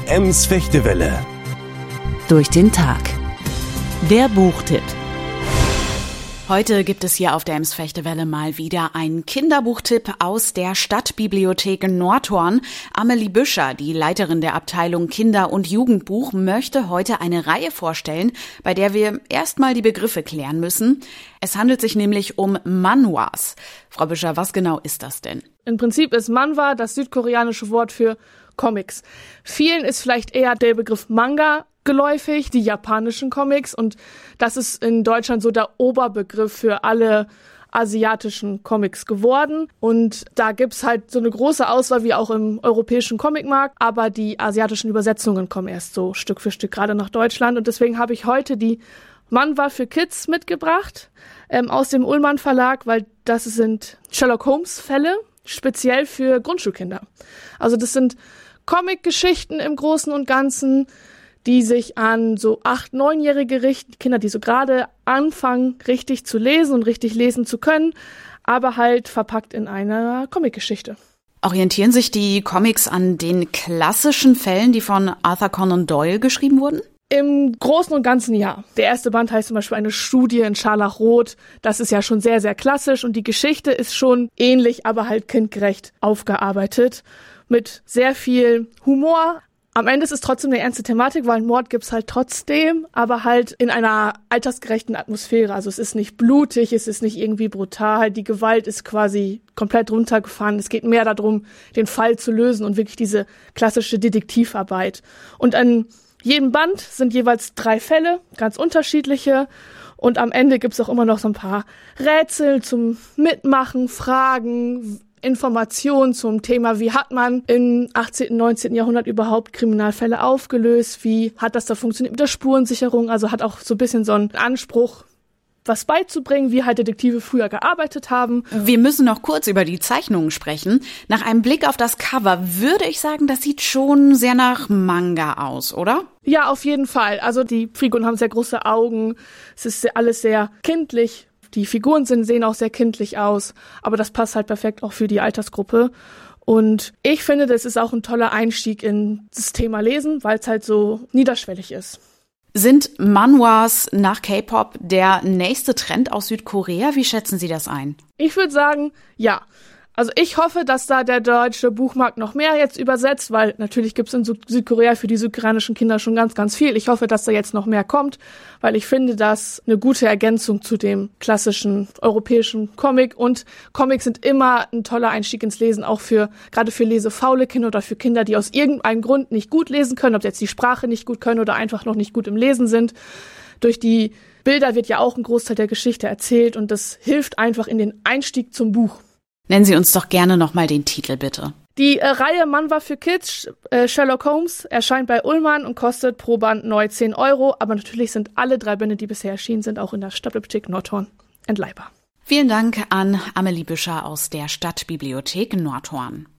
Ems-Fechtewelle. Durch den Tag. Der Buchtipp. Heute gibt es hier auf der Ems-Fechtewelle mal wieder einen Kinderbuchtipp aus der Stadtbibliothek Nordhorn. Amelie Büscher, die Leiterin der Abteilung Kinder- und Jugendbuch, möchte heute eine Reihe vorstellen, bei der wir erstmal die Begriffe klären müssen. Es handelt sich nämlich um Manhwas. Frau Büscher, was genau ist das denn? Im Prinzip ist Manhwa das südkoreanische Wort für Comics. Vielen ist vielleicht eher der Begriff Manga geläufig, die japanischen Comics, und das ist in Deutschland so der Oberbegriff für alle asiatischen Comics geworden. Und da gibt's halt so eine große Auswahl wie auch im europäischen Comicmarkt, aber die asiatischen Übersetzungen kommen erst so Stück für Stück gerade nach Deutschland, und deswegen habe ich heute die Manhwa für Kids mitgebracht aus dem Ullmann Verlag, weil das sind Sherlock Holmes Fälle, speziell für Grundschulkinder. Also das sind Comic-Geschichten im Großen und Ganzen, die sich an so 8-, 9-jährige Kinder, die so gerade anfangen, richtig zu lesen und richtig lesen zu können, aber halt verpackt in einer Comic-Geschichte. Orientieren sich die Comics an den klassischen Fällen, die von Arthur Conan Doyle geschrieben wurden? Im Großen und Ganzen ja. Der erste Band heißt zum Beispiel Eine Studie in Scharlachrot. Das ist ja schon sehr, sehr klassisch, und die Geschichte ist schon ähnlich, aber halt kindgerecht aufgearbeitet. Mit sehr viel Humor. Am Ende ist es trotzdem eine ernste Thematik, weil Mord gibt's halt trotzdem, aber halt in einer altersgerechten Atmosphäre. Also es ist nicht blutig, es ist nicht irgendwie brutal. Die Gewalt ist quasi komplett runtergefahren. Es geht mehr darum, den Fall zu lösen und wirklich diese klassische Detektivarbeit. Und an jedem Band sind jeweils 3 Fälle, ganz unterschiedliche. Und am Ende gibt's auch immer noch so ein paar Rätsel zum Mitmachen, Fragen, Informationen zum Thema, wie hat man im 18., 19. Jahrhundert überhaupt Kriminalfälle aufgelöst, wie hat das da funktioniert mit der Spurensicherung, also hat auch so ein bisschen so einen Anspruch, was beizubringen, wie halt Detektive früher gearbeitet haben. Wir müssen noch kurz über die Zeichnungen sprechen. Nach einem Blick auf das Cover würde ich sagen, das sieht schon sehr nach Manga aus, oder? Ja, auf jeden Fall. Also die Figuren haben sehr große Augen, es ist alles sehr kindlich. Die Figuren sehen auch sehr kindlich aus, aber das passt halt perfekt auch für die Altersgruppe. Und ich finde, das ist auch ein toller Einstieg in das Thema Lesen, weil es halt so niederschwellig ist. Sind Manhwas nach K-Pop der nächste Trend aus Südkorea? Wie schätzen Sie das ein? Ich würde sagen, ja. Also ich hoffe, dass da der deutsche Buchmarkt noch mehr jetzt übersetzt, weil natürlich gibt es in Südkorea für die südkoreanischen Kinder schon ganz, ganz viel. Ich hoffe, dass da jetzt noch mehr kommt, weil ich finde, das eine gute Ergänzung zu dem klassischen europäischen Comic. Und Comics sind immer ein toller Einstieg ins Lesen, auch gerade für lesefaule Kinder oder für Kinder, die aus irgendeinem Grund nicht gut lesen können, ob sie jetzt die Sprache nicht gut können oder einfach noch nicht gut im Lesen sind. Durch die Bilder wird ja auch ein Großteil der Geschichte erzählt, und das hilft einfach in den Einstieg zum Buch. Nennen Sie uns doch gerne nochmal den Titel, bitte. Die Reihe Manhwa für Kids, Sherlock Holmes, erscheint bei Ullmann und kostet pro Band neu 10 €. Aber natürlich sind alle 3 Bände, die bisher erschienen sind, auch in der Stadtbibliothek Nordhorn entleihbar. Vielen Dank an Amelie Büscher aus der Stadtbibliothek Nordhorn.